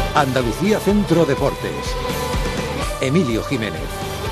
Andalucía Centro Deportes. Emilio Jiménez.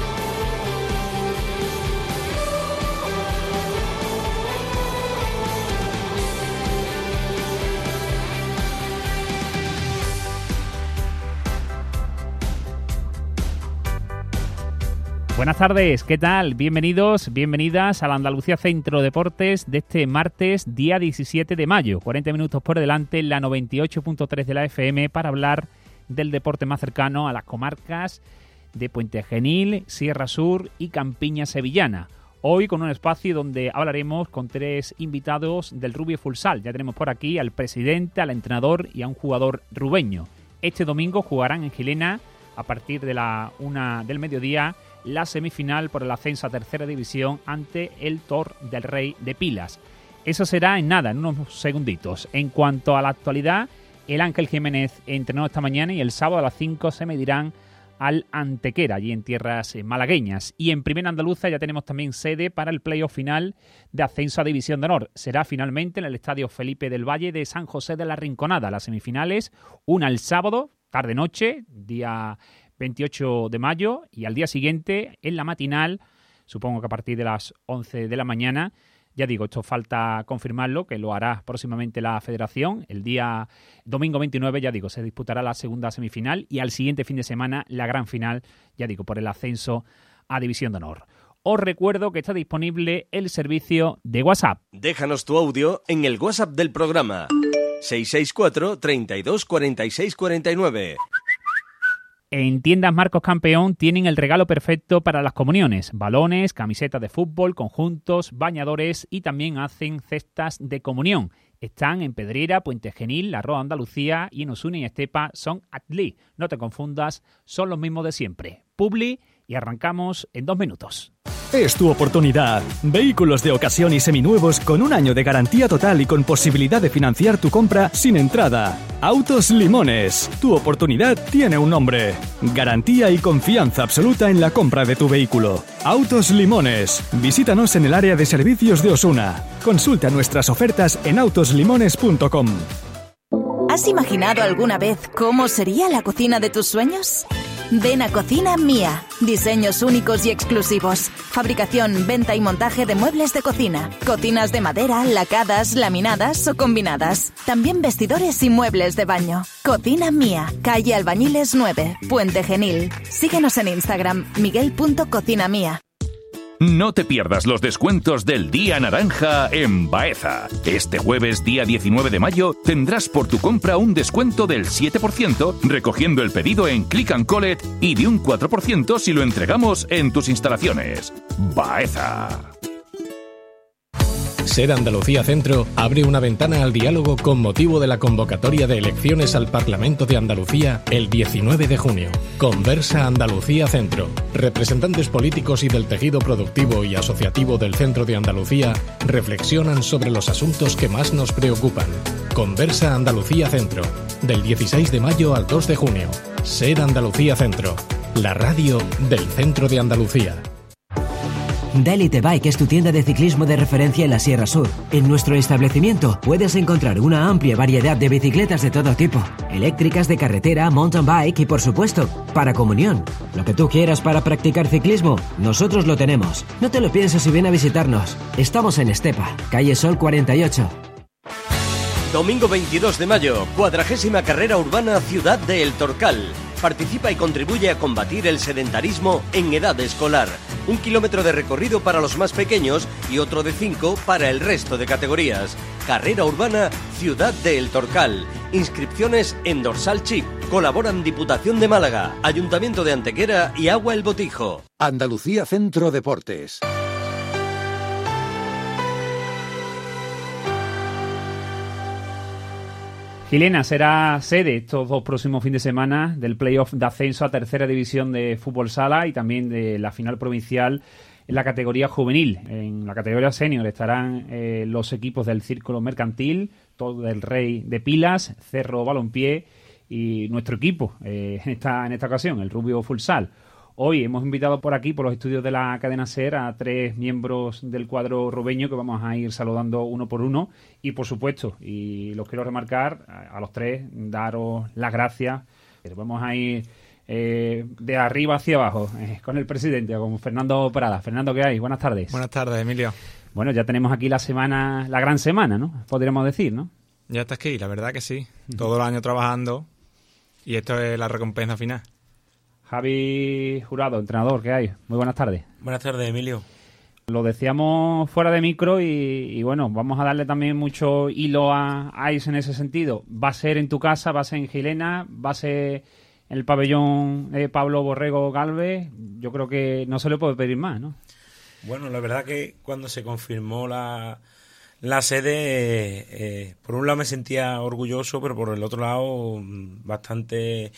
Buenas tardes, ¿qué tal? Bienvenidos, bienvenidas a la Andalucía Centro Deportes de este martes, día 17 de mayo. 40 minutos por delante, la 98.3 de la FM para hablar del deporte más cercano a las comarcas de Puente Genil, Sierra Sur y Campiña Sevillana. Hoy con un espacio donde hablaremos con tres invitados del Rubio Futsal. Ya tenemos por aquí al presidente, al entrenador y a un jugador rubeño. Este domingo jugarán en Gilena a partir de la 1 del mediodía la semifinal por el ascenso a tercera división ante el Tor del Rey de Pilas. Eso será en nada, en unos segunditos. En cuanto a la actualidad, el Ángel Jiménez entrenó esta mañana y el sábado a las 5 se medirán al Antequera, allí en tierras malagueñas. Y en Primera Andaluza ya tenemos también sede para el playoff final de ascenso a División de Honor. Será finalmente en el Estadio Felipe del Valle de San José de la Rinconada. Las semifinales, una el sábado, tarde-noche, día 28 de mayo, y al día siguiente, en la matinal, supongo que a partir de las 11 de la mañana, ya digo, esto falta confirmarlo, que lo hará próximamente la Federación. El día domingo 29, ya digo, se disputará la segunda semifinal y al siguiente fin de semana la gran final, ya digo, por el ascenso a División de Honor. Os recuerdo que está disponible el servicio de WhatsApp. Déjanos tu audio en el WhatsApp del programa 664 32 46 49. En Tiendas Marcos Campeón tienen el regalo perfecto para las comuniones. Balones, camisetas de fútbol, conjuntos, bañadores y también hacen cestas de comunión. Están en Pedrera, Puente Genil, La Roa, Andalucía, y en Osuna y Estepa son Atlí. No te confundas, son los mismos de siempre. Publi, y arrancamos en 2 minutos. Es tu oportunidad. Vehículos de ocasión y seminuevos con 1 año de garantía total y con posibilidad de financiar tu compra sin entrada. Autos Limones. Tu oportunidad tiene un nombre. Garantía y confianza absoluta en la compra de tu vehículo. Autos Limones. Visítanos en el área de servicios de Osuna. Consulta nuestras ofertas en autoslimones.com. ¿Has imaginado alguna vez cómo sería la cocina de tus sueños? Ven a Cocina Mía. Diseños únicos y exclusivos. Fabricación, venta y montaje de muebles de cocina. Cocinas de madera, lacadas, laminadas o combinadas. También vestidores y muebles de baño. Cocina Mía. Calle Albañiles 9, Puente Genil. Síguenos en Instagram, miguel.cocinamía. No te pierdas los descuentos del Día Naranja en Baeza. Este jueves, día 19 de mayo, tendrás por tu compra un descuento del 7% recogiendo el pedido en Click and Collect y de un 4% si lo entregamos en tus instalaciones. Baeza. SER Andalucía Centro abre una ventana al diálogo con motivo de la convocatoria de elecciones al Parlamento de Andalucía el 19 de junio. Conversa Andalucía Centro. Representantes políticos y del tejido productivo y asociativo del centro de Andalucía reflexionan sobre los asuntos que más nos preocupan. Conversa Andalucía Centro. Del 16 de mayo al 2 de junio. SER Andalucía Centro. La radio del centro de Andalucía. Delite Bike es tu tienda de ciclismo de referencia en la Sierra Sur. En nuestro establecimiento puedes encontrar una amplia variedad de bicicletas de todo tipo. Eléctricas, de carretera, mountain bike y, por supuesto, para comunión. Lo que tú quieras para practicar ciclismo, nosotros lo tenemos. No te lo pienses y ven a visitarnos. Estamos en Estepa, calle Sol 48. Domingo 22 de mayo, 40ª carrera urbana Ciudad de El Torcal. Participa y contribuye a combatir el sedentarismo en edad escolar. 1 kilómetro de recorrido para los más pequeños y otro de 5 para el resto de categorías. Carrera urbana Ciudad de El Torcal. Inscripciones en Dorsal Chip. Colaboran Diputación de Málaga, Ayuntamiento de Antequera y Agua El Botijo. Andalucía Centro Deportes. Gilena será sede estos 2 próximos fines de semana del playoff de ascenso a tercera división de fútbol sala y también de la final provincial en la categoría juvenil. En la categoría senior estarán los equipos del Círculo Mercantil, Tor del Rey de Pilas, Cerro Balompié y nuestro equipo en esta ocasión, el Rubio Futsal. Hoy hemos invitado por aquí, por los estudios de la cadena SER, a 3 miembros del cuadro rubeño que vamos a ir saludando uno por uno. Y, por supuesto, y los quiero remarcar, a los 3, daros las gracias Vamos a ir de arriba hacia abajo con el presidente, con Fernando Prada. Fernando, ¿qué hay? Buenas tardes. Buenas tardes, Emilio. Bueno, ya tenemos aquí la gran semana, ¿no? Podríamos decir, ¿no? Ya está aquí, la verdad que sí. Todo el año trabajando y esto es la recompensa final. Javi Jurado, entrenador, ¿qué hay? Muy buenas tardes. Buenas tardes, Emilio. Lo decíamos fuera de micro y bueno, vamos a darle también mucho hilo a Ais en ese sentido. Va a ser en tu casa, va a ser en Gilena, va a ser en el pabellón Pablo Borrego Galvez. Yo creo que no se le puede pedir más, ¿no? Bueno, la verdad que cuando se confirmó la sede, por un lado me sentía orgulloso, pero por el otro lado bastante...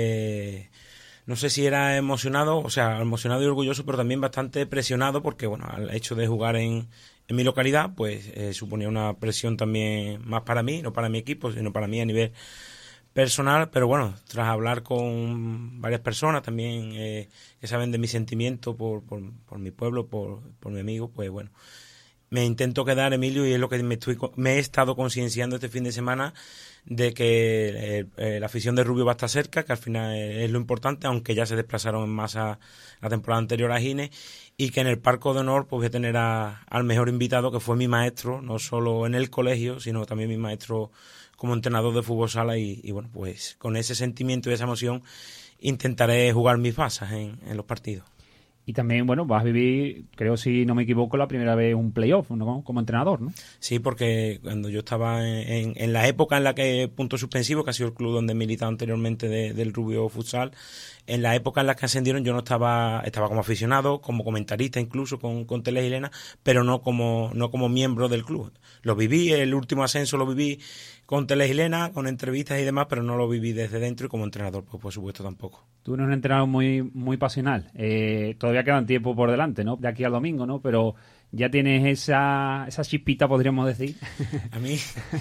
no sé si era emocionado y orgulloso, pero también bastante presionado porque, bueno, el hecho de jugar en mi localidad, pues suponía una presión también más para mí, no para mi equipo, sino para mí a nivel personal. Pero bueno, tras hablar con varias personas también que saben de mi sentimiento por mi pueblo, por mi amigo, pues bueno, me intento quedar, Emilio, y es lo que me he estado concienciando este fin de semana, de que la afición de Rubio va a estar cerca, que al final es lo importante, aunque ya se desplazaron en masa la temporada anterior a Gines, y que en el Parco de Honor pues voy a tener al mejor invitado, que fue mi maestro, no solo en el colegio, sino también mi maestro como entrenador de fútbol sala, y bueno, pues con ese sentimiento y esa emoción intentaré jugar mis bazas en los partidos. Y también, bueno, vas a vivir, creo si no me equivoco, la primera vez un playoff, ¿no? Como entrenador, ¿no? Sí, porque cuando yo estaba en la época en la que Punto Suspensivo, que ha sido el club donde he militado anteriormente del Rubio Futsal, en la época en la que ascendieron yo no estaba como aficionado, como comentarista incluso con Tele Gilena, pero no como miembro del club. Lo viví, el último ascenso lo viví con Tele Gilena, con entrevistas y demás, pero no lo viví desde dentro, y como entrenador, pues por supuesto tampoco. Tú eres un entrenador muy, muy pasional. Todavía quedan tiempo por delante, ¿no? De aquí al domingo, ¿no? Pero ya tienes esa chispita, podríamos decir. A mí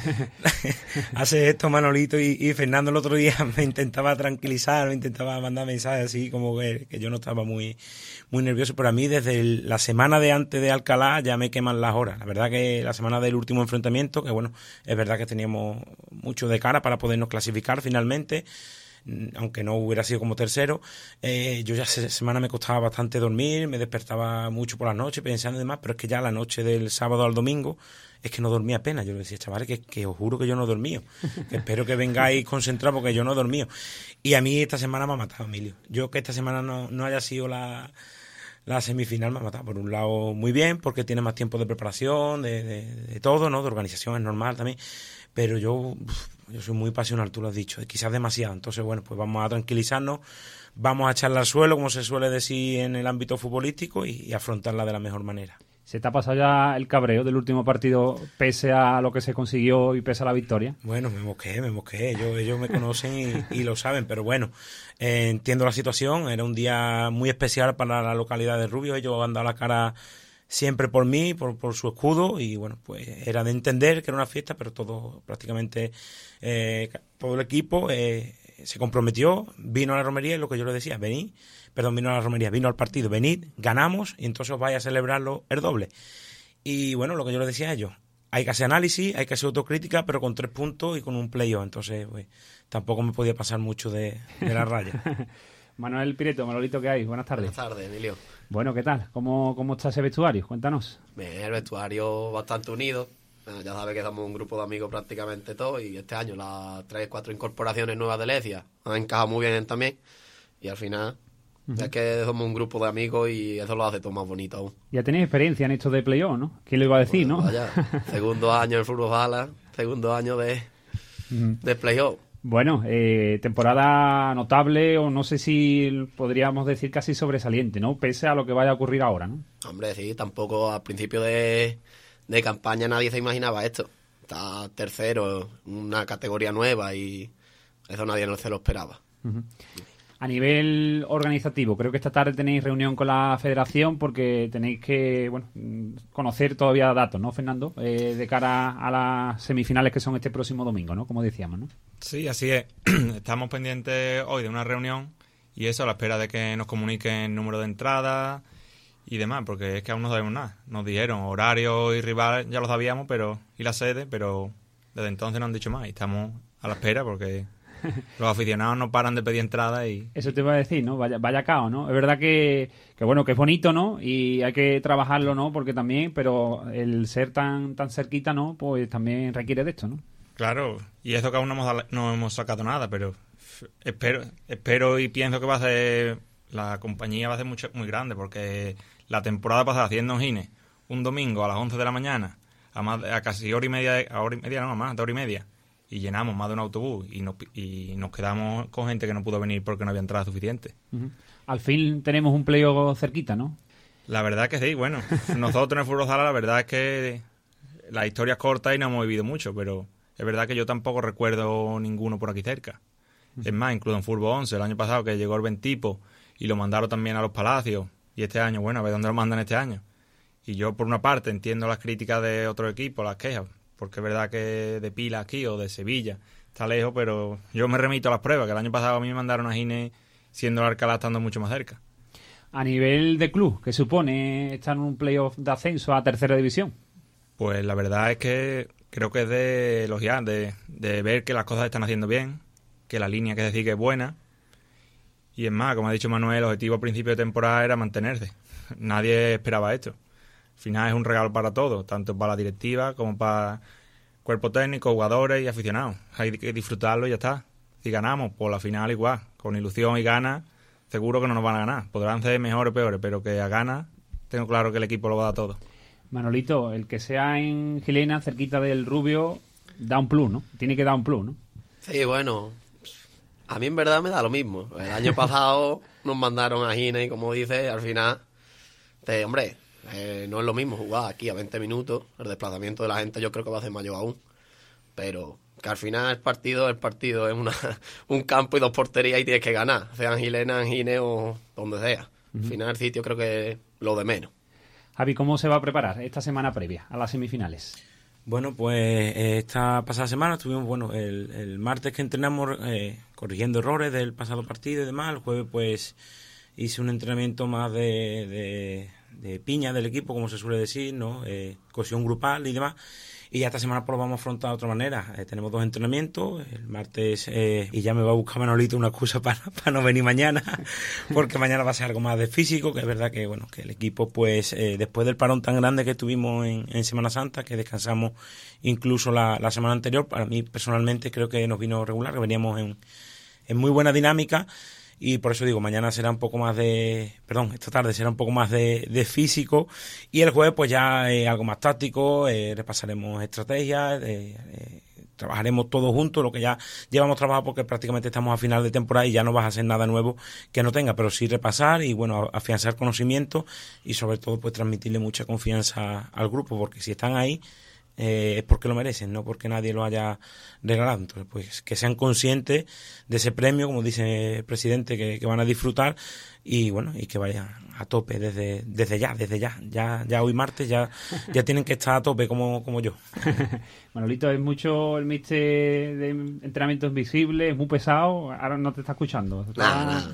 hace esto Manolito y Fernando el otro día me intentaba tranquilizar, me intentaba mandar mensajes así como que yo no estaba muy nervioso, pero a mí desde la semana de antes de Alcalá ya me queman las horas. La verdad que la semana del último enfrentamiento, que bueno, es verdad que teníamos mucho de cara para podernos clasificar finalmente, aunque no hubiera sido como tercero. Yo ya esa semana me costaba bastante dormir, me despertaba mucho por la noche pensando y demás, pero es que ya la noche del sábado al domingo es que no dormía apenas. Yo le decía, chavales, que os juro que yo no he dormido, que espero que vengáis concentrados porque yo no he dormido. Y a mí esta semana me ha matado, Emilio. Yo que esta semana no haya sido la semifinal me ha matado. Por un lado muy bien, porque tiene más tiempo de preparación, de todo, ¿no? De organización es normal también, pero yo soy muy pasional, tú lo has dicho, quizás demasiado. Entonces, bueno, pues vamos a tranquilizarnos, vamos a echarla al suelo, como se suele decir en el ámbito futbolístico, y afrontarla de la mejor manera. ¿Se te ha pasado ya el cabreo del último partido, pese a lo que se consiguió y pese a la victoria? Bueno, me mosqué. Ellos me conocen y lo saben, pero bueno, entiendo la situación. Era un día muy especial para la localidad de Rubio. Ellos han dado la cara siempre por mí, por su escudo, y bueno, pues era de entender que era una fiesta, pero prácticamente todo el equipo se comprometió, vino a la romería, y lo que yo le decía, vino al partido, venid, ganamos, y entonces os vais a celebrarlo el doble. Y bueno, lo que yo le decía a ellos, hay que hacer análisis, hay que hacer autocrítica, pero con 3 puntos y con un playoff. Entonces, pues, tampoco me podía pasar mucho de la raya. Manuel Pireto, Manolito, ¿qué hay? Buenas tardes. Buenas tardes, Emilio. Bueno, ¿qué tal? ¿Cómo está ese vestuario? Cuéntanos. El vestuario bastante unido. Ya sabes que somos un grupo de amigos prácticamente todos, y este año las 3-4 incorporaciones nuevas de Lecia han encajado muy bien también, y al final es que somos un grupo de amigos y eso lo hace todo más bonito aún. Ya tenéis experiencia en esto de playoff, ¿no? ¿Quién lo iba a decir, pues, no? Vaya, segundo año del fútbol sala, segundo año de playoff. Bueno, temporada notable, o no sé si podríamos decir casi sobresaliente, ¿no? Pese a lo que vaya a ocurrir ahora, ¿no? Hombre, sí, tampoco al principio de campaña nadie se imaginaba esto. Está tercero, una categoría nueva, y eso nadie se lo esperaba. Uh-huh. A nivel organizativo, creo que esta tarde tenéis reunión con la federación porque tenéis que conocer todavía datos, ¿no, Fernando? De cara a las semifinales que son este próximo domingo, ¿no? Como decíamos, ¿no? Sí, así es. Estamos pendientes hoy de una reunión, y eso a la espera de que nos comuniquen el número de entradas y demás, porque es que aún no sabemos nada. Nos dijeron horario y rival, ya lo sabíamos, y la sede, pero desde entonces no han dicho más, y estamos a la espera porque Los aficionados no paran de pedir entradas y... Eso te iba a decir, ¿no? Vaya caos, ¿no? Es verdad que bueno, que es bonito, ¿no? Y hay que trabajarlo, ¿no? Porque también, pero el ser tan cerquita, ¿no? Pues también requiere de esto, ¿no? Claro, y eso que aún no hemos sacado nada, pero espero y pienso que va a ser... La compañía va a ser muy grande, porque la temporada pasada haciendo en Gine un domingo a las 11 de la mañana a casi hora y media no más, 2 horas y media, y llenamos más de un autobús y nos quedamos con gente que no pudo venir porque no había entrada suficiente. Uh-huh. Al fin tenemos un playoff cerquita, ¿no? La verdad es que sí, bueno, nosotros en el fútbol sala la verdad es que la historia es corta y no hemos vivido mucho, pero es verdad que yo tampoco recuerdo ninguno por aquí cerca. Uh-huh. Es más, incluso en Fútbol 11, el año pasado que llegó el Ventipo y lo mandaron también a los Palacios, y este año, bueno, a ver dónde lo mandan este año. Y yo, por una parte, entiendo las críticas de otros equipos, las quejas, porque es verdad que de Pila aquí o de Sevilla está lejos, pero yo me remito a las pruebas, que el año pasado a mí me mandaron a Gine siendo el Alcalá estando mucho más cerca. A nivel de club, ¿qué supone estar en un playoff de ascenso a tercera división? Pues la verdad es que creo que es de elogiar, de ver que las cosas están haciendo bien, que la línea que se sigue es buena. Y es más, como ha dicho Manuel, el objetivo a principio de temporada era mantenerse. Nadie esperaba esto. Al final es un regalo para todos, tanto para la directiva como para cuerpo técnico, jugadores y aficionados. Hay que disfrutarlo y ya está. Si ganamos, pues la final igual, con ilusión y ganas, seguro que no nos van a ganar. Podrán ser mejores o peores, pero que a ganas tengo claro que el equipo lo va a dar todo. Manolito, el que sea en Gilena, cerquita del Rubio, da un plus, ¿no? Tiene que dar un plus, ¿no? Sí, bueno, a mí en verdad me da lo mismo. El año pasado nos mandaron a Gine y, como dices, al final, hombre, no es lo mismo jugar aquí a 20 minutos. El desplazamiento de la gente yo creo que va a ser mayor aún. Pero que al final el partido es un campo y 2 porterías y tienes que ganar, sea en Gilena, en Gine o donde sea. Al final el sitio creo que es lo de menos. Javi, ¿cómo se va a preparar esta semana previa a las semifinales? Bueno, pues esta pasada semana estuvimos, el martes que entrenamos corrigiendo errores del pasado partido y demás. El jueves pues hice un entrenamiento más de piña del equipo, como se suele decir, ¿no? Cohesión grupal y demás. Y ya esta semana pues lo vamos a afrontar de otra manera. Tenemos 2 entrenamientos. El martes, y ya me va a buscar Manolito una excusa para no venir mañana, porque mañana va a ser algo más de físico, que es verdad que que el equipo, pues después del parón tan grande que tuvimos en Semana Santa, que descansamos incluso la semana anterior, para mí personalmente creo que nos vino regular, que veníamos en muy buena dinámica. Y por eso digo, mañana será un poco más esta tarde será un poco más de físico, y el jueves pues ya algo más táctico, repasaremos estrategias, trabajaremos todos juntos, lo que ya llevamos trabajado, porque prácticamente estamos a final de temporada y ya no vas a hacer nada nuevo que no tenga, pero sí repasar y bueno, afianzar conocimiento y sobre todo pues transmitirle mucha confianza al grupo, porque si están ahí es porque lo merecen, no porque nadie lo haya regalado. Entonces, pues que sean conscientes de ese premio, como dice el presidente, que van a disfrutar, y bueno, y que vayan a tope desde ya hoy martes ya tienen que estar a tope como yo. Manolito, es mucho el míster de entrenamiento invisible, es muy pesado, ahora no te está escuchando. Nada.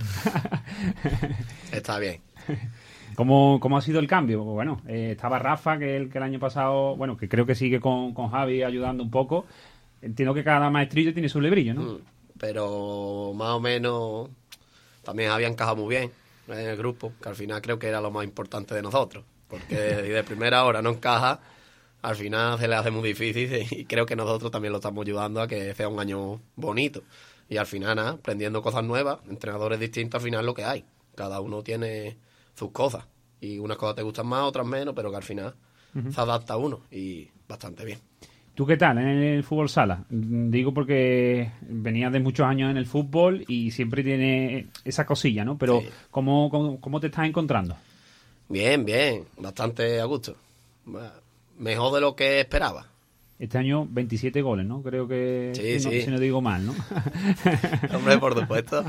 Está bien. ¿Cómo ha sido el cambio? Bueno, estaba Rafa, que el año pasado, bueno, que creo que sigue con Javi ayudando un poco. Entiendo que cada maestrillo tiene su librillo, ¿no? Pero más o menos también había encajado muy bien en el grupo, que al final creo que era lo más importante de nosotros, porque de primera hora no encaja, al final se le hace muy difícil, y creo que nosotros también lo estamos ayudando a que sea un año bonito. Y al final, aprendiendo cosas nuevas, entrenadores distintos, al final lo que hay. Cada uno tiene sus cosas, y unas cosas te gustan más, otras menos, pero que al final se adapta a uno, y bastante bien. ¿Tú qué tal en el fútbol sala? Digo porque venías de muchos años en el fútbol y siempre tiene esa cosilla, ¿no? Pero sí. ¿Cómo te estás encontrando? Bien, bastante a gusto. Mejor de lo que esperaba. Este año 27 goles, ¿no? Creo que si no digo mal, ¿no? Hombre, por supuesto.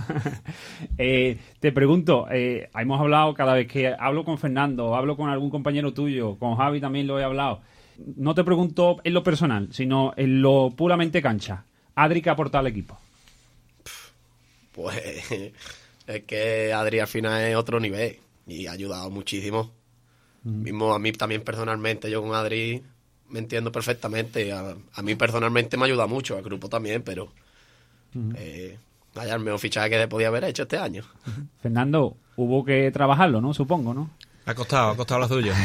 Te pregunto, hemos hablado, cada vez que hablo con Fernando, hablo con algún compañero tuyo, con Javi también lo he hablado. No te pregunto en lo personal, sino en lo puramente cancha. Adri, ¿qué ha aportado al equipo? Pues es que Adri al final es otro nivel y ha ayudado muchísimo. Mismo a mí también personalmente, yo con Adri me entiendo perfectamente. A mí personalmente me ayuda mucho, al grupo también, pero Vaya, el mejor fichaje que podía haber hecho este año. Fernando, hubo que trabajarlo, ¿no? Supongo, ¿no? Ha costado lo suyo.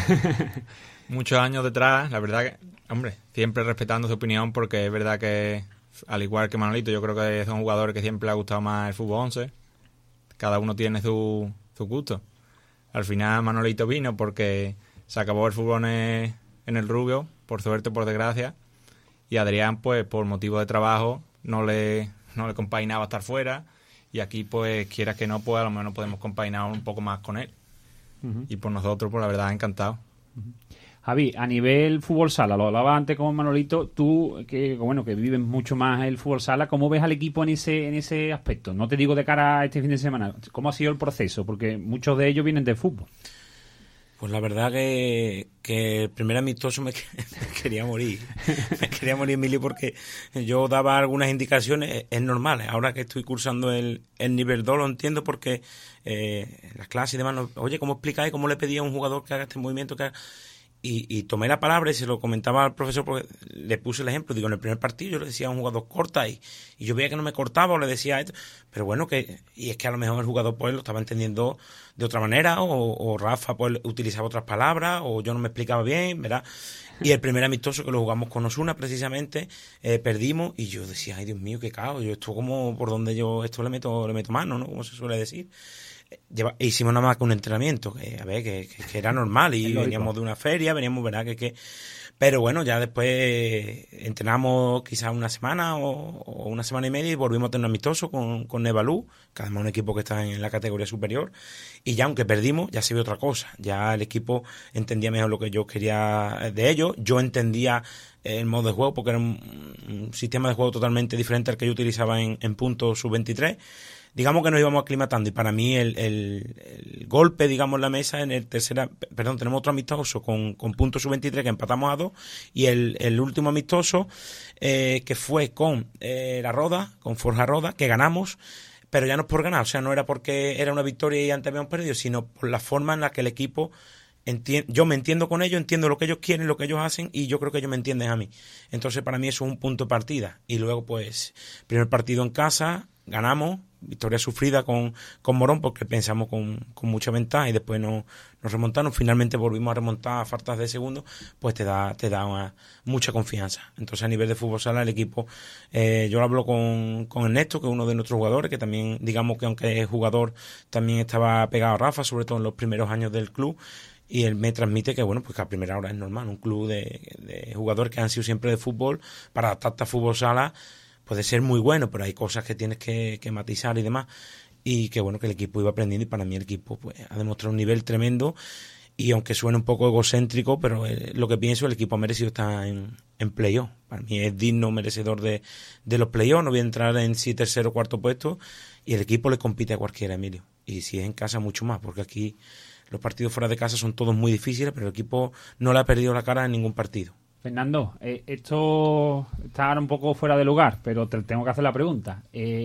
Muchos años detrás, la verdad que, hombre, siempre respetando su opinión, porque es verdad que, al igual que Manolito, yo creo que son jugadores que siempre le ha gustado más el fútbol 11. Cada uno tiene su gusto. Al final Manolito vino porque se acabó el fútbol en el Rubio, por suerte, por desgracia, y Adrián, pues, por motivo de trabajo, no le compaginaba estar fuera, y aquí, pues, quieras que no, pues a lo mejor podemos compaginar un poco más con él. Y por nosotros, pues la verdad, encantado. Javi, a nivel fútbol sala, lo hablaba antes con Manolito, tú que vives mucho más el fútbol sala, ¿cómo ves al equipo en ese aspecto? No te digo de cara a este fin de semana, ¿cómo ha sido el proceso? Porque muchos de ellos vienen del fútbol. Pues la verdad que el primer amistoso me quería morir. Me quería morir, Emilio, porque yo daba algunas indicaciones, es normal. Ahora que estoy cursando el nivel 2 lo entiendo, porque las clases y demás, oye, ¿cómo explicáis? ¿Cómo le pedía a un jugador que haga este movimiento? Y tomé la palabra y se lo comentaba al profesor, porque le puse el ejemplo. Digo, en el primer partido yo le decía a un jugador, corta, y yo veía que no me cortaba, o le decía esto, pero bueno, y es que a lo mejor el jugador pues lo estaba entendiendo de otra manera, o Rafa pues utilizaba otras palabras, o yo no me explicaba bien, ¿verdad? Y el primer amistoso, que lo jugamos con Osuna precisamente, perdimos, y yo decía, ay Dios mío, qué caos, yo esto como por donde yo esto le meto mano, ¿no? Como se suele decir. Hicimos nada más que un entrenamiento, que era normal, y veníamos de una feria, ¿verdad? Pero bueno, ya después entrenamos quizás una semana o una semana y media, y volvimos a tener un amistoso con Nevalú, que además es un equipo que está en la categoría superior, y ya aunque perdimos, ya se vio otra cosa. Ya el equipo entendía mejor lo que yo quería de ellos, yo entendía el modo de juego, porque era un sistema de juego totalmente diferente al que yo utilizaba en punto sub-23. Digamos que nos íbamos aclimatando, y para mí el golpe, digamos, en la mesa en el tenemos otro amistoso con punto sub-23 que empatamos a 2, y el último amistoso que fue con la Roda, con Forja Roda, que ganamos, pero ya no es por ganar, o sea, no era porque era una victoria y antes habíamos perdido, sino por la forma en la que el equipo yo me entiendo con ellos, entiendo lo que ellos quieren, lo que ellos hacen, y yo creo que ellos me entienden a mí. Entonces para mí eso es un punto de partida. Y luego, pues, primer partido en casa, ganamos, victoria sufrida con Morón, porque pensamos con mucha ventaja, y después nos remontaron. Finalmente volvimos a remontar a faltas de segundos, pues te da mucha confianza. Entonces, a nivel de fútbol sala, el equipo, yo lo hablo con Ernesto, que es uno de nuestros jugadores, que también, digamos que aunque es jugador, también estaba pegado a Rafa, sobre todo en los primeros años del club. Y él me transmite que, bueno, pues que a primera hora es normal. Un club de jugadores que han sido siempre de fútbol, para adaptarte a fútbol sala, puede ser muy bueno, pero hay cosas que tienes que matizar y demás. Y que, bueno, que el equipo iba aprendiendo, y para mí el equipo pues ha demostrado un nivel tremendo. Y aunque suene un poco egocéntrico, pero lo que pienso, el equipo ha merecido estar en playoff. Para mí es digno, merecedor de los playoffs. No voy a entrar en si tercero o cuarto puesto. Y el equipo le compite a cualquiera, Emilio. Y si es en casa, mucho más, porque aquí los partidos fuera de casa son todos muy difíciles, pero el equipo no le ha perdido la cara en ningún partido. Fernando, esto está ahora un poco fuera de lugar, pero te tengo que hacer la pregunta.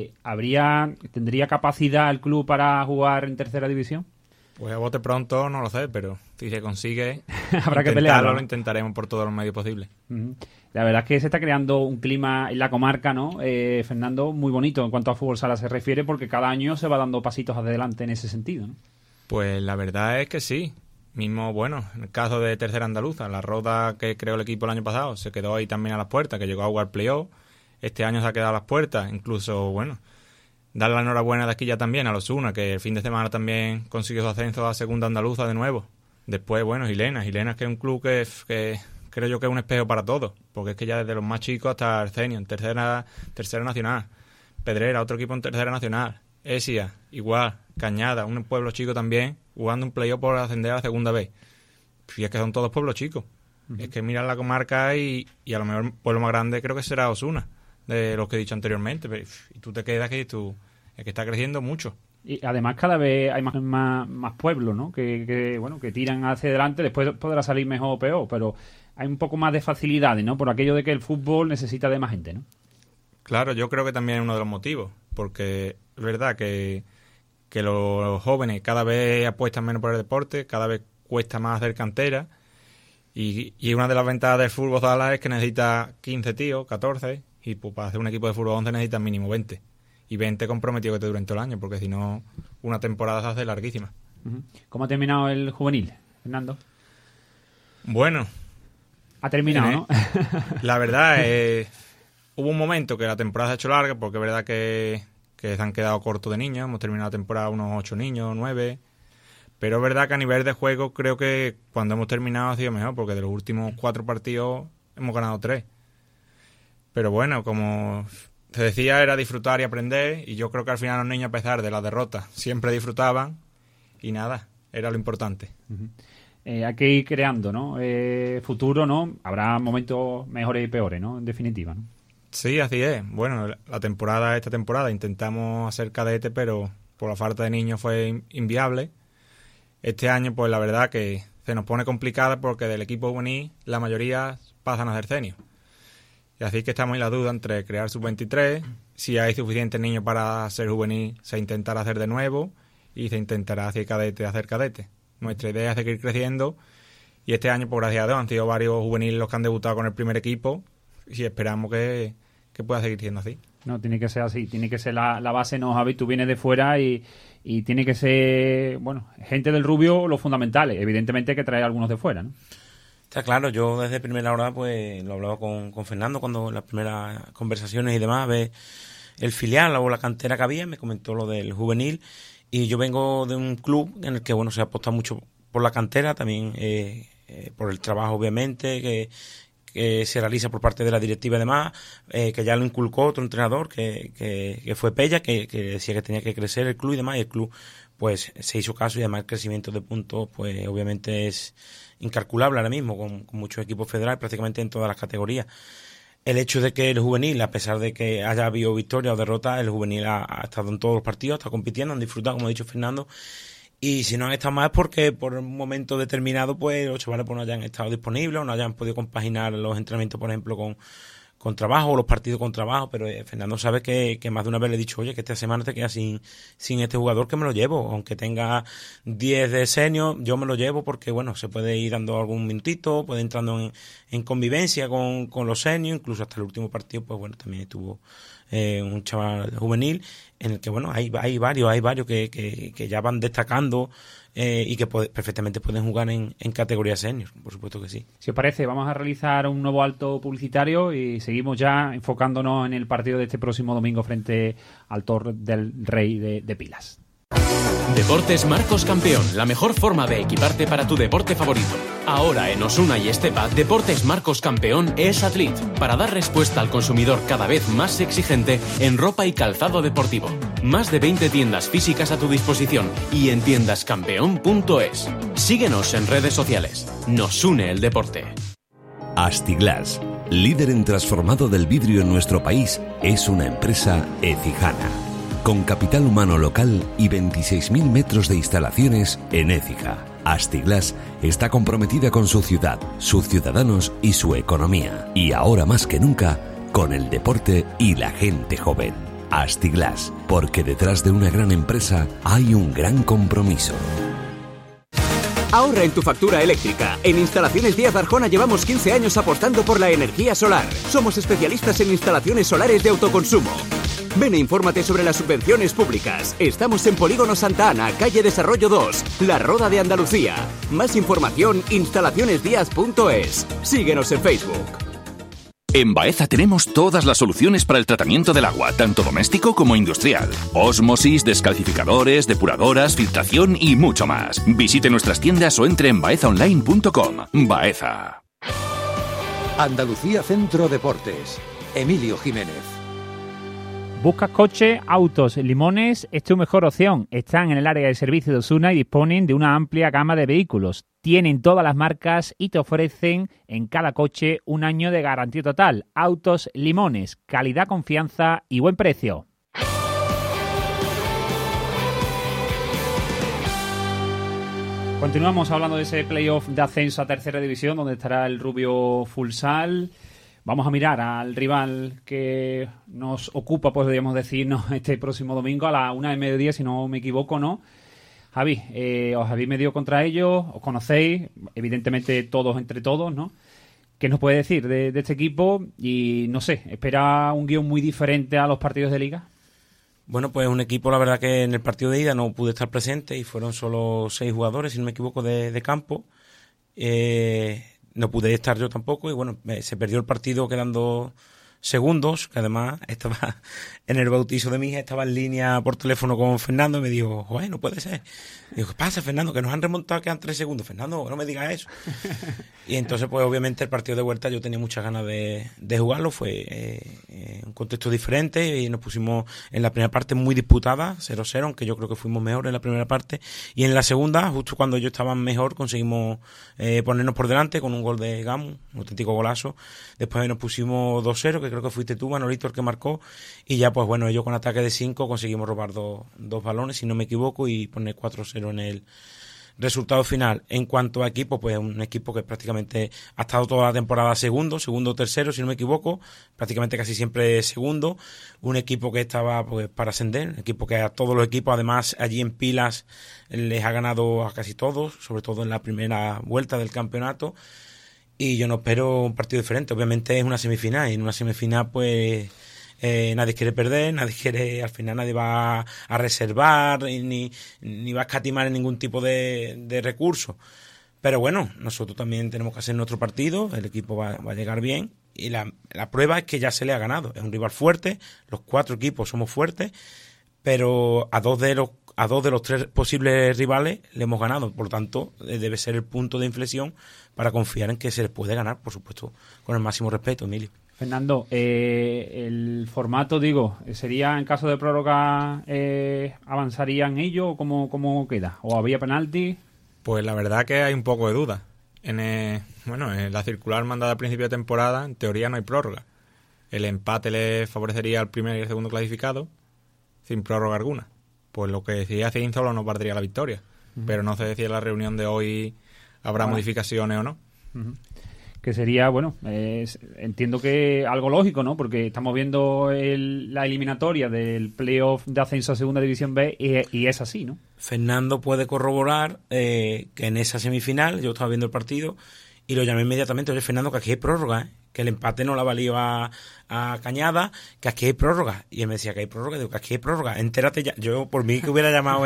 ¿Tendría capacidad el club para jugar en tercera división? Pues a bote pronto no lo sé, pero si se consigue, habrá que pelearlo, ¿no? Lo intentaremos por todos los medios posibles. La verdad es que se está creando un clima en la comarca, ¿no, Fernando? Muy bonito en cuanto a fútbol sala se refiere, porque cada año se va dando pasitos adelante en ese sentido, ¿no? Pues la verdad es que sí. Mismo, bueno, en el caso de Tercera Andaluza, la Roda que creó el equipo el año pasado se quedó ahí también a las puertas, que llegó a jugar playoff. Este año se ha quedado a las puertas. Incluso, bueno, darle la enhorabuena de aquí ya también a los Osuna, que el fin de semana también consiguió su ascenso a Segunda Andaluza de nuevo. Después, bueno, Gilena, que es un club que creo yo que es un espejo para todos, porque es que ya desde los más chicos hasta el senior, en tercera nacional. Pedrera, otro equipo en tercera nacional. Esia, igual. Cañada, un pueblo chico también, jugando un playoff por ascender a la segunda vez. Y es que son todos pueblos chicos. Es que mirar la comarca y a lo mejor el pueblo más grande creo que será Osuna, de los que he dicho anteriormente. Y tú te quedas que es que está creciendo mucho. Y además cada vez hay más pueblos, ¿no? Que tiran hacia adelante. Después podrá salir mejor o peor, pero hay un poco más de facilidades, ¿no? Por aquello de que el fútbol necesita de más gente, ¿no? Claro, yo creo que también es uno de los motivos, porque es verdad que los jóvenes cada vez apuestan menos por el deporte, cada vez cuesta más hacer cantera, y una de las ventajas del fútbol sala es que necesita 15 tíos, 14, y pues para hacer un equipo de fútbol 11 necesitan mínimo 20. y 20 comprometido que te duren todo el año, porque si no, una temporada se hace larguísima. ¿Cómo ha terminado el juvenil, Fernando? Bueno. Ha terminado, ¿no? La verdad, hubo un momento que la temporada se ha hecho larga, porque es verdad que se han quedado cortos de niños. Hemos terminado la temporada unos 8 niños, 9. Pero es verdad que a nivel de juego creo que cuando hemos terminado ha sido mejor, porque de los últimos 4 partidos hemos ganado 3. Pero bueno, como se decía, era disfrutar y aprender, y yo creo que al final los niños, a pesar de las derrotas, siempre disfrutaban, y nada, era lo importante. Hay que ir creando, ¿no? Futuro, ¿no? Habrá momentos mejores y peores, ¿no? En definitiva, ¿no? Sí, así es. Bueno, esta temporada intentamos hacer cadete, pero por la falta de niños fue inviable. Este año, pues la verdad que se nos pone complicada, porque del equipo juvenil la mayoría pasan a ser senior. Y así que estamos en la duda entre crear sub-23, si hay suficientes niños para ser juvenil, se intentará hacer de nuevo, y se intentará hacer cadete. Nuestra idea es seguir creciendo, y este año, por gracias a Dios, han sido varios juveniles los que han debutado con el primer equipo, y esperamos que pueda seguir siendo así. No, tiene que ser así, tiene que ser la base, ¿no, Javi? Tú vienes de fuera y tiene que ser, bueno, gente del Rubio los fundamentales. Evidentemente hay que traer a algunos de fuera, ¿no? Está claro, yo desde primera hora pues lo hablaba con Fernando cuando en las primeras conversaciones y demás, ver el filial o la cantera que había, me comentó lo del juvenil, y yo vengo de un club en el que bueno se aposta mucho por la cantera, también por el trabajo obviamente que se realiza por parte de la directiva, además, que ya lo inculcó otro entrenador que fue Pella, que decía que tenía que crecer el club y demás, y el club pues se hizo caso, y además el crecimiento de puntos pues obviamente es incalculable ahora mismo, con muchos equipos federales prácticamente en todas las categorías. El hecho de que el juvenil, a pesar de que haya habido victoria o derrota, el juvenil ha estado en todos los partidos, está compitiendo, han disfrutado, como ha dicho Fernando, y si no han estado más es porque por un momento determinado pues los chavales pues no hayan estado disponibles o no hayan podido compaginar los entrenamientos, por ejemplo, con trabajo, o los partidos con trabajo. Pero Fernando sabe que más de una vez le he dicho, oye, que esta semana te quedas sin este jugador, que me lo llevo, aunque tenga 10 de senior, yo me lo llevo, porque bueno, se puede ir dando algún minutito, puede entrando en convivencia con los seniors, incluso hasta el último partido pues bueno, también estuvo un chaval juvenil, en el que bueno, hay varios que ya van destacando, y que perfectamente pueden jugar en categoría senior, por supuesto que sí. Si os parece, vamos a realizar un nuevo alto publicitario y seguimos ya enfocándonos en el partido de este próximo domingo frente al Tor del Rey de Pilas. Deportes Marcos Campeón, la mejor forma de equiparte para tu deporte favorito. Ahora en Osuna y Estepa, Deportes Marcos Campeón es Athlete, para dar respuesta al consumidor cada vez más exigente en ropa y calzado deportivo. Más de 20 tiendas físicas a tu disposición y en tiendascampeón.es. Síguenos en redes sociales. Nos une el deporte. Astiglas, líder en transformado del vidrio en nuestro país, es una empresa ecijana, con capital humano local y 26.000 metros de instalaciones en Écija. Astiglas está comprometida con su ciudad, sus ciudadanos y su economía. Y ahora más que nunca, con el deporte y la gente joven. Astiglas, porque detrás de una gran empresa hay un gran compromiso. Ahorra en tu factura eléctrica. En Instalaciones Díaz Arjona llevamos 15 años apostando por la energía solar. Somos especialistas en instalaciones solares de autoconsumo. Ven e infórmate sobre las subvenciones públicas. Estamos en Polígono Santa Ana, calle Desarrollo 2, La Roda de Andalucía. Más información, instalacionesdiaz.es. Síguenos en Facebook. En Baeza tenemos todas las soluciones para el tratamiento del agua, tanto doméstico como industrial. Ósmosis, descalcificadores, depuradoras, filtración y mucho más. Visite nuestras tiendas o entre en baezaonline.com. Baeza. Andalucía Centro Deportes. Emilio Jiménez. ¿Buscas coche, autos, limones? Esta es tu mejor opción. Están en el área de servicio de Osuna y disponen de una amplia gama de vehículos. Tienen todas las marcas y te ofrecen en cada coche un año de garantía total. Autos, limones, calidad, confianza y buen precio. Continuamos hablando de ese playoff de ascenso a tercera división, donde estará el Rubio Futsal. Vamos a mirar al rival que nos ocupa, pues podríamos decirnos, este próximo domingo a la 1:00 PM, si no me equivoco, ¿no? Javi, os habéis medido contra ellos, os conocéis, evidentemente todos entre todos, ¿no? ¿Qué nos puede decir de este equipo? Y no sé, ¿espera un guión muy diferente a los partidos de Liga? Bueno, pues un equipo, la verdad que en el partido de ida no pude estar presente y fueron solo 6 jugadores, si no me equivoco, de campo. No pude estar yo tampoco y bueno, se perdió el partido quedando segundos, que además estaba en el bautizo de mi hija, estaba en línea por teléfono con Fernando y me dijo, joder, no puede ser. Digo, ¿qué pasa, Fernando? Que nos han remontado, quedan 3 segundos. Fernando, no me digas eso. Y entonces, pues obviamente el partido de vuelta yo tenía muchas ganas de jugarlo, fue un contexto diferente y nos pusimos en la primera parte muy disputada, 0-0, aunque yo creo que fuimos mejor en la primera parte. Y en la segunda, justo cuando ellos estaban mejor, conseguimos ponernos por delante con un gol de Gamu, un auténtico golazo. Después nos pusimos 2-0, que creo que fuiste tú, Manolito, el que marcó. Y ya, pues bueno, ellos con ataque de 5 conseguimos robar dos balones, si no me equivoco, y poner 4-0 en el resultado final. En cuanto a equipo, pues un equipo que prácticamente ha estado toda la temporada segundo, tercero, si no me equivoco, prácticamente casi siempre segundo. Un equipo que estaba pues para ascender, un equipo que a todos los equipos, además allí en Pilas, les ha ganado a casi todos, sobre todo en la primera vuelta del campeonato. Y yo no espero un partido diferente. Obviamente es una semifinal, y en una semifinal pues nadie quiere perder, al final nadie va a reservar ni va a escatimar en ningún tipo de recurso. Pero bueno, nosotros también tenemos que hacer nuestro partido, el equipo va a llegar bien y la prueba es que ya se le ha ganado. Es un rival fuerte, los 4 equipos somos fuertes, pero a dos de los 3 posibles rivales le hemos ganado. Por lo tanto, debe ser el punto de inflexión para confiar en que se les puede ganar, por supuesto, con el máximo respeto, Emilio. Fernando, el formato, ¿sería en caso de prórroga avanzarían ellos o cómo queda? ¿O había penalti? Pues la verdad que hay un poco de duda. En la circular mandada al principio de temporada, en teoría no hay prórroga. El empate le favorecería al primer y al segundo clasificado, sin prórroga alguna. Pues lo que decía Cinzolo nos valdría la victoria. Pero no sé si en la reunión de hoy habrá modificaciones o no. Que sería, entiendo que algo lógico, ¿no? Porque estamos viendo la eliminatoria del playoff de ascenso a Segunda División B y es así, ¿no? Fernando puede corroborar que en esa semifinal, yo estaba viendo el partido y lo llamé inmediatamente, oye, Fernando, que aquí hay prórroga, que el empate no la valió a Cañada, que aquí hay prórroga. Y él me decía que hay prórroga, digo que aquí hay prórroga, entérate ya. Yo, por mí, que hubiera llamado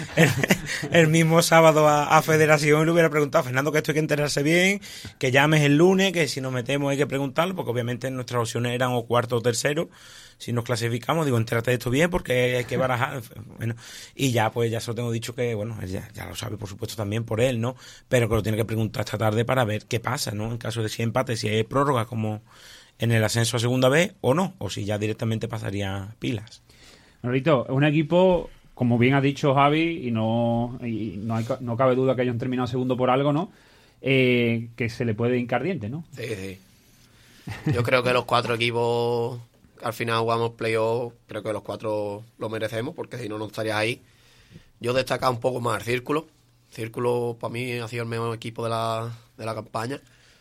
el mismo sábado a Federación y le hubiera preguntado, Fernando, que esto hay que enterarse bien, que llames el lunes, que si nos metemos hay que preguntarlo, porque obviamente nuestras opciones eran o cuarto o tercero. Si nos clasificamos, digo, entérate de esto bien porque hay que barajar. Bueno, y ya, pues ya se lo tengo dicho que, bueno, él ya lo sabe, por supuesto, también por él, ¿no? Pero que lo tiene que preguntar esta tarde para ver qué pasa, ¿no? En caso de si hay empate, si hay prórroga, como en el ascenso a Segunda B o no, o si ya directamente pasaría Pilas. Manolito, es un equipo, como bien ha dicho Javi, y no cabe duda que hayan terminado segundo por algo, ¿no? Que se le puede hincar diente, ¿no? Sí. Yo creo que los 4 equipos, al final jugamos playoff, creo que los 4 lo merecemos, porque si no, no estarías ahí. Yo destacaba un poco más el Círculo. Círculo, para mí, ha sido el mejor equipo de la campaña.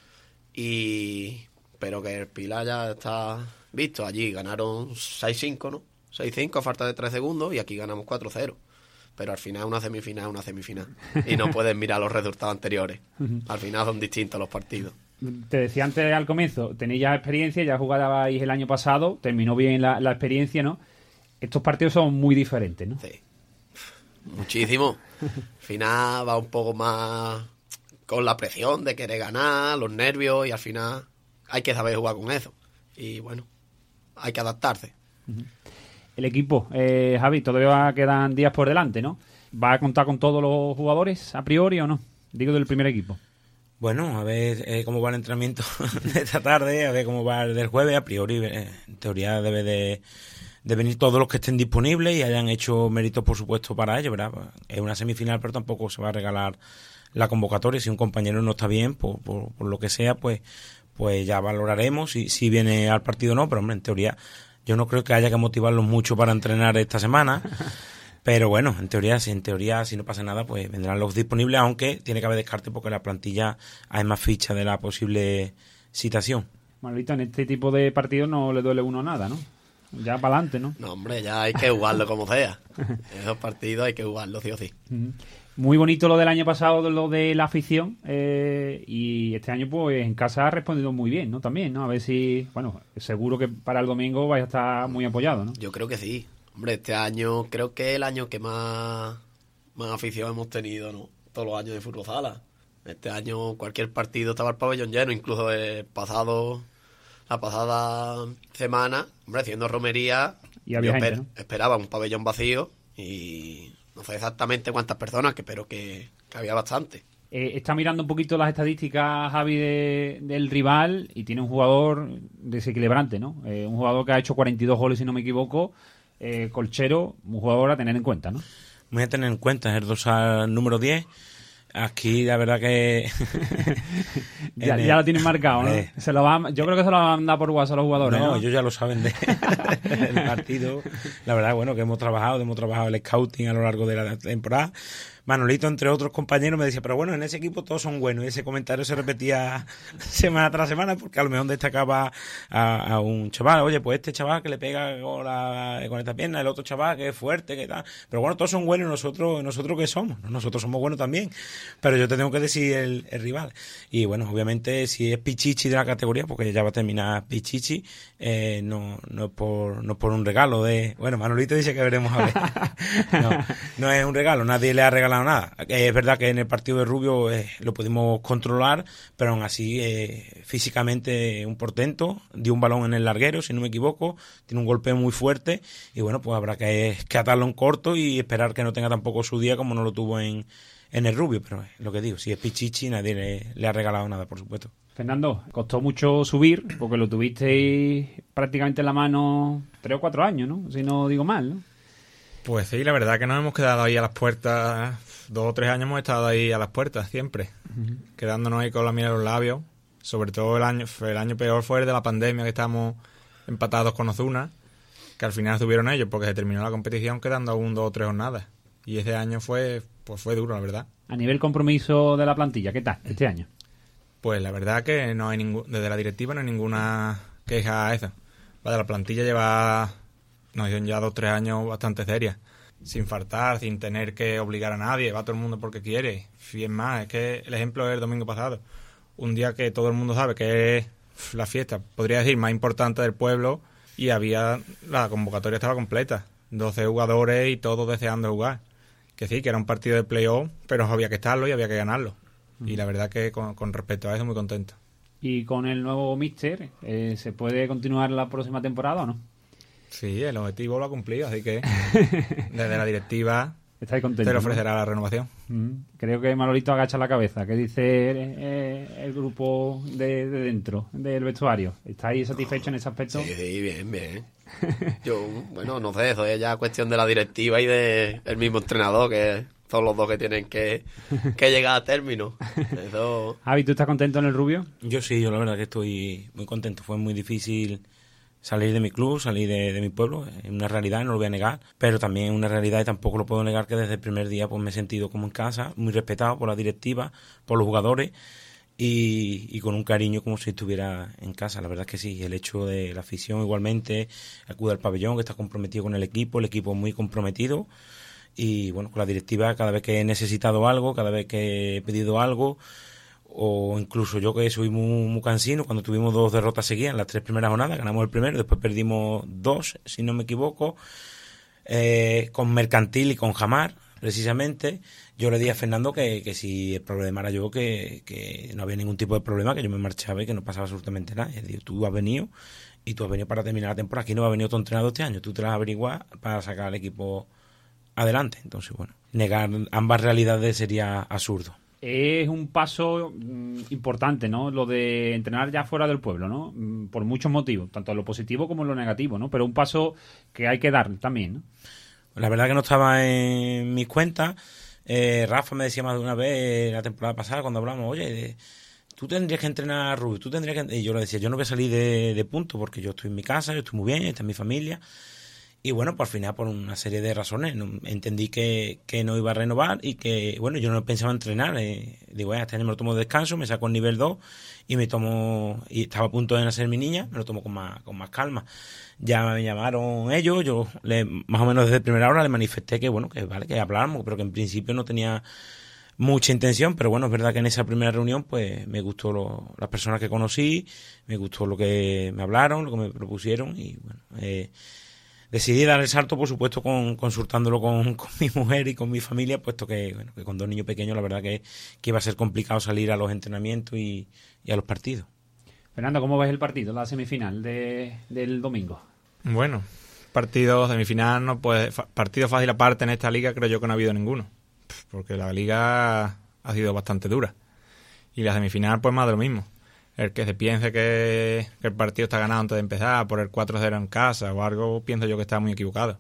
Pero que el Pilar ya está visto. Allí ganaron 6-5, ¿no? 6-5 a falta de 3 segundos y aquí ganamos 4-0. Pero al final una semifinal. Y no puedes mirar los resultados anteriores. Al final son distintos los partidos. Te decía antes al comienzo, tenéis ya experiencia, ya jugabais el año pasado, terminó bien la experiencia, ¿no? Estos partidos son muy diferentes, ¿no? Sí. Muchísimo. Al final va un poco más con la presión de querer ganar, los nervios, y al final hay que saber jugar con eso. Y bueno, hay que adaptarse. El equipo, Javi, todavía quedan días por delante, ¿no? ¿Va a contar con todos los jugadores a priori o no? Digo del primer equipo. Bueno, a ver cómo va el entrenamiento de esta tarde, a ver cómo va el del jueves. A priori, en teoría debe de venir todos los que estén disponibles y hayan hecho méritos, por supuesto, para ello, ¿verdad? Es una semifinal, pero tampoco se va a regalar la convocatoria. Si un compañero no está bien, por lo que sea, pues ya valoraremos si viene al partido o no. Pero, hombre, en teoría, yo no creo que haya que motivarlos mucho para entrenar esta semana. Pero bueno, en teoría, si no pasa nada, pues vendrán los disponibles, aunque tiene que haber descarte porque la plantilla hay más fichas de la posible citación. Manolito, en este tipo de partidos no le duele uno nada, ¿no? Ya para adelante, ¿no? No, hombre, ya hay que jugarlo como sea. Esos partidos hay que jugarlos sí o sí. Muy bonito lo del año pasado, lo de la afición, y este año pues en casa ha respondido muy bien, ¿no? También, ¿no? A ver si, bueno, seguro que para el domingo vais a estar muy apoyados, ¿no? Yo creo que sí. Hombre, este año creo que es el año que más afición hemos tenido, ¿no? Todos los años de fútbol sala. Este año cualquier partido estaba el pabellón lleno, incluso la pasada semana, hombre, haciendo romería, y había gente, ¿no? Esperaba un pabellón vacío y no sé exactamente cuántas personas, pero que había bastante. Está mirando un poquito las estadísticas, Javi, del rival, y tiene un jugador desequilibrante, ¿no? Un jugador que ha hecho 42 goles, si no me equivoco, Colchero, un jugador a tener en cuenta, ¿no? Voy a tener en cuenta, es el dorsal número 10. Aquí la verdad que ya lo tienen marcado, ¿no? Yo creo que se lo van a mandar por WhatsApp a los jugadores, ¿no? Ellos ya lo saben del partido. La verdad, bueno, que hemos trabajado el scouting a lo largo de la temporada. Manolito, entre otros compañeros, me decía, pero bueno, en ese equipo todos son buenos. Y ese comentario se repetía semana tras semana, porque a lo mejor destacaba a un chaval. Oye, pues este chaval que le pega con esta pierna, el otro chaval que es fuerte, que tal. Pero bueno, todos son buenos. ¿Nosotros qué somos? Nosotros somos buenos también. Pero yo te tengo que decir el rival. Y bueno, obviamente, si es Pichichi de la categoría, porque ya va a terminar Pichichi, no es por un regalo de... Bueno, Manolito dice que veremos a ver. No es un regalo, nadie le ha regalado nada. Es verdad que en el partido de Rubio lo pudimos controlar, pero aún así físicamente un portento, dio un balón en el larguero, si no me equivoco, tiene un golpe muy fuerte y bueno, pues habrá que atarlo en corto y esperar que no tenga tampoco su día como no lo tuvo en el Rubio, pero lo que digo, si es Pichichi nadie le ha regalado nada, por supuesto. Fernando, costó mucho subir porque lo tuvisteis prácticamente en la mano 3 o 4 años, ¿no? Si no digo mal, ¿no? Pues sí, la verdad que nos hemos quedado ahí a las puertas, 2 o 3 años hemos estado ahí a las puertas siempre, quedándonos ahí con la miel en los labios. Sobre todo el año peor fue el de la pandemia, que estábamos empatados con Ozuna, que al final subieron ellos porque se terminó la competición quedando 1, 2 o 3 jornadas. Y ese año fue duro, la verdad. A nivel compromiso de la plantilla, ¿qué tal este año? Pues la verdad que no hay desde la directiva no hay ninguna queja a eso. Vale, la plantilla nos dieron ya 2 o 3 años bastante serias, sin faltar, sin tener que obligar a nadie, va todo el mundo porque quiere. Y es más, es que el ejemplo es el domingo pasado, un día que todo el mundo sabe que es la fiesta, podría decir, más importante del pueblo, y la convocatoria estaba completa, 12 jugadores y todos deseando jugar. Que sí, que era un partido de playoff, pero había que estarlo y había que ganarlo. Y la verdad que con respecto a eso muy contento. ¿Y con el nuevo míster se puede continuar la próxima temporada o no? Sí, el objetivo lo ha cumplido, así que desde la directiva ¿estáis contentos, se le ofrecerá la renovación. Creo que Manolito agacha la cabeza. ¿Qué dice el grupo de dentro del vestuario? ¿Estáis satisfechos en ese aspecto? Sí, bien. Yo, bueno, no sé, eso es ya cuestión de la directiva y del mismo entrenador, que son los dos que tienen que llegar a término. Eso... Javi, ¿tú estás contento en el Rubio? Yo sí, yo la verdad que estoy muy contento. Fue muy difícil salir de mi club, salir de mi pueblo, es una realidad, no lo voy a negar, pero también es una realidad y tampoco lo puedo negar que desde el primer día pues me he sentido como en casa, muy respetado por la directiva, por los jugadores y con un cariño como si estuviera en casa. La verdad es que sí, el hecho de la afición igualmente acude al pabellón, que está comprometido con el equipo es muy comprometido y bueno, con la directiva cada vez que he necesitado algo, cada vez que he pedido algo, o incluso yo que soy muy cansino, cuando tuvimos 2 derrotas seguidas en las 3 primeras jornadas, ganamos el primero, después perdimos 2, si no me equivoco, con Mercantil y con Jamar, precisamente. Yo le dije a Fernando que si el problema era yo, que no había ningún tipo de problema, que yo me marchaba y que no pasaba absolutamente nada. Es decir, tú has venido para terminar la temporada, aquí no ha venido tu entrenador este año, tú te las vas a averiguar para sacar al equipo adelante. Entonces, bueno, negar ambas realidades sería absurdo. Es un paso importante, ¿no? Lo de entrenar ya fuera del pueblo, ¿no? Por muchos motivos, tanto en lo positivo como en lo negativo, ¿no? Pero un paso que hay que dar también, ¿no? La verdad que no estaba en mis cuentas. Rafa me decía más de una vez la temporada pasada cuando hablamos, oye, tú tendrías que entrenar a Rubio, y yo le decía, yo no voy a salir de punto porque yo estoy en mi casa, yo estoy muy bien, está en mi familia. Y bueno, pues al final, por una serie de razones, entendí que no iba a renovar y que, bueno, yo no pensaba entrenar. Digo, este año me lo tomo de descanso, me saco el nivel 2 y estaba a punto de nacer mi niña, me lo tomo con más calma. Ya me llamaron ellos, yo más o menos desde primera hora le manifesté que, bueno, que vale, que habláramos, pero que en principio no tenía mucha intención, pero bueno, es verdad que en esa primera reunión, pues me gustó las personas que conocí, me gustó lo que me hablaron, lo que me propusieron y, bueno, decidí dar el salto, por supuesto, consultándolo con mi mujer y con mi familia, puesto que con 2 niños pequeños la verdad que iba a ser complicado salir a los entrenamientos y a los partidos. Fernando, ¿cómo ves el partido, la semifinal del domingo? Bueno, partido semifinal, partido fácil aparte en esta liga creo yo que no ha habido ninguno, porque la liga ha sido bastante dura y la semifinal pues más de lo mismo. El que se piense que el partido está ganado antes de empezar por el 4-0 en casa o algo, pienso yo que está muy equivocado.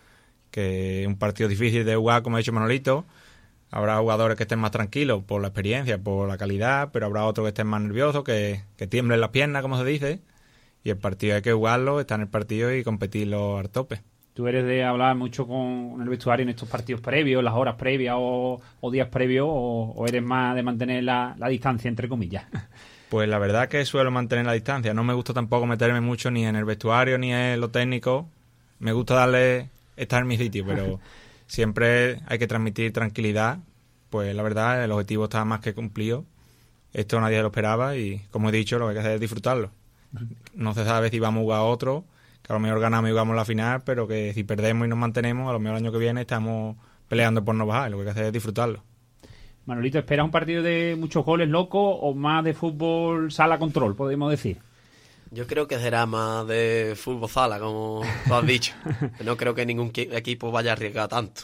Que un partido difícil de jugar, como ha dicho Manolito, habrá jugadores que estén más tranquilos por la experiencia, por la calidad, pero habrá otros que estén más nerviosos, que tiemblen las piernas, como se dice, y el partido hay que jugarlo, estar en el partido y competirlo al tope. ¿Tú eres de hablar mucho con el vestuario en estos partidos previos, las horas previas o días previos, o eres más de mantener la distancia, entre comillas? Pues la verdad que suelo mantener la distancia. No me gusta tampoco meterme mucho ni en el vestuario ni en lo técnico. Me gusta estar en mi sitio, pero siempre hay que transmitir tranquilidad. Pues la verdad, el objetivo está más que cumplido. Esto nadie lo esperaba y, como he dicho, lo que hay que hacer es disfrutarlo. No se sabe si vamos a jugar a otro, que a lo mejor ganamos y jugamos la final, pero que si perdemos y nos mantenemos, a lo mejor el año que viene estamos peleando por no bajar. Lo que hay que hacer es disfrutarlo. Manolito, ¿esperas un partido de muchos goles locos o más de fútbol sala control, podemos decir? Yo creo que será más de fútbol sala, como tú has dicho. No creo que ningún equipo vaya a arriesgar tanto.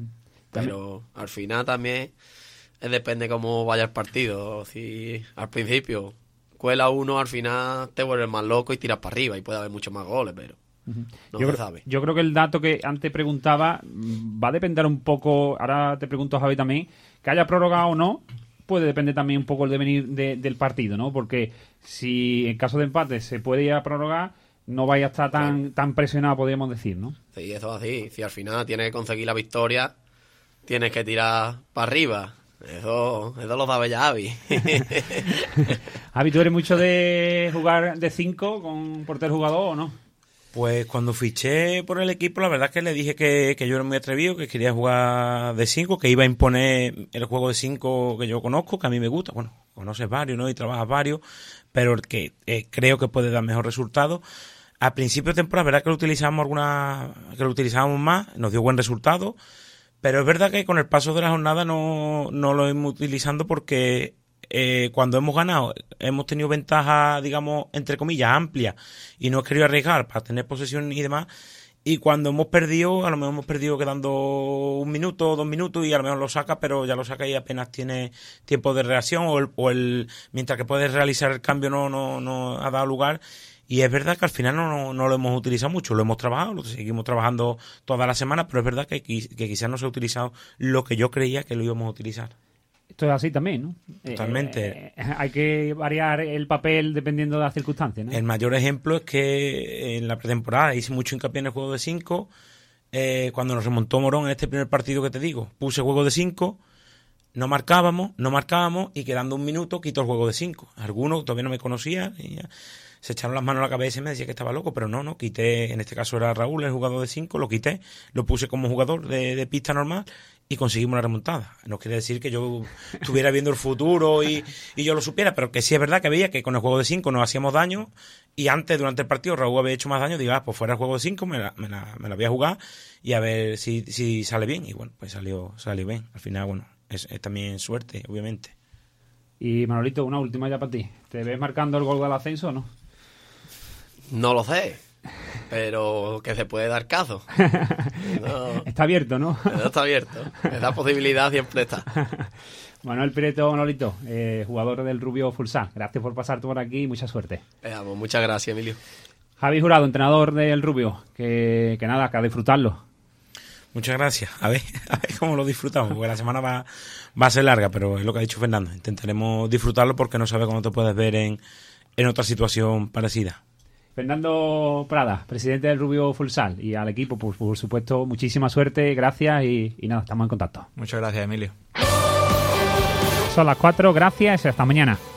Pero al final también depende cómo vaya el partido. Si al principio cuela uno, al final te vuelves más loco y tiras para arriba y puede haber muchos más goles, pero no se sabe. Yo creo que el dato que antes preguntaba va a depender un poco, ahora te pregunto, Javi, también, que haya prórroga o no, puede depender también un poco el devenir del partido, ¿no? Porque si en caso de empate se puede ir a prórroga, no vaya a estar tan presionado, podríamos decir, ¿no? Sí, eso es así. Si al final tienes que conseguir la victoria, tienes que tirar para arriba. Eso lo sabe ya Javi. Javi, ¿tú eres mucho de jugar de 5 con portero jugador o no? Pues cuando fiché por el equipo, la verdad es que le dije que yo era muy atrevido, que quería jugar de 5, que iba a imponer el juego de 5 que yo conozco, que a mí me gusta. Bueno, conoces varios, ¿no? Y trabajas varios, pero el que creo que puede dar mejor resultado. A principio de temporada, la verdad que lo utilizábamos más, nos dio buen resultado, pero es verdad que con el paso de la jornada no lo hemos utilizando porque cuando hemos ganado hemos tenido ventaja, digamos, entre comillas, amplia y no he querido arriesgar para tener posesión y demás, y cuando hemos perdido, a lo mejor hemos perdido quedando 1 minuto o 2 minutos y a lo mejor lo saca, pero ya lo saca y apenas tiene tiempo de reacción mientras que puedes realizar el cambio no ha dado lugar. Y es verdad que al final no lo hemos utilizado mucho, lo hemos trabajado, lo seguimos trabajando toda la semana, pero es verdad que quizás no se ha utilizado lo que yo creía que lo íbamos a utilizar. Esto es así también, ¿no? Totalmente. Hay que variar el papel dependiendo de las circunstancias, ¿no? El mayor ejemplo es que en la pretemporada hice mucho hincapié en el juego de 5. Cuando nos remontó Morón en este primer partido que te digo, puse juego de 5, no marcábamos y quedando 1 minuto quito el juego de 5. Algunos todavía no me conocían y ya se echaron las manos a la cabeza y me decía que estaba loco, pero no, quité, en este caso era Raúl, el jugador de 5, lo quité, lo puse como jugador de pista normal y conseguimos la remontada. No quiere decir que yo estuviera viendo el futuro y yo lo supiera, pero que sí es verdad que veía que con el juego de 5 nos hacíamos daño y antes, durante el partido, Raúl había hecho más daño, digo, pues fuera el juego de 5 me la voy a jugar y a ver si sale bien. Y bueno, pues salió bien. Al final, bueno, es también suerte, obviamente. Y Manolito, una última ya para ti. ¿Te ves marcando el gol del ascenso o no? No lo sé, pero que se puede dar caso. No, está abierto, ¿no? Está abierto. Esa posibilidad siempre está. Manuel Pireto, Manolito, jugador del Rubio Futsal. Gracias por pasarte por aquí y mucha suerte. Pues muchas gracias, Emilio. Javi Jurado, entrenador del Rubio. Que nada, que a disfrutarlo. Muchas gracias. A ver cómo lo disfrutamos, porque la semana va a ser larga, pero es lo que ha dicho Fernando. Intentaremos disfrutarlo porque no sabes cómo te puedes ver en otra situación parecida. Fernando Prada, presidente del Rubio Futsal, y al equipo, pues, por supuesto, muchísima suerte, gracias y nada, estamos en contacto. Muchas gracias, Emilio. Son las 4, gracias y hasta mañana.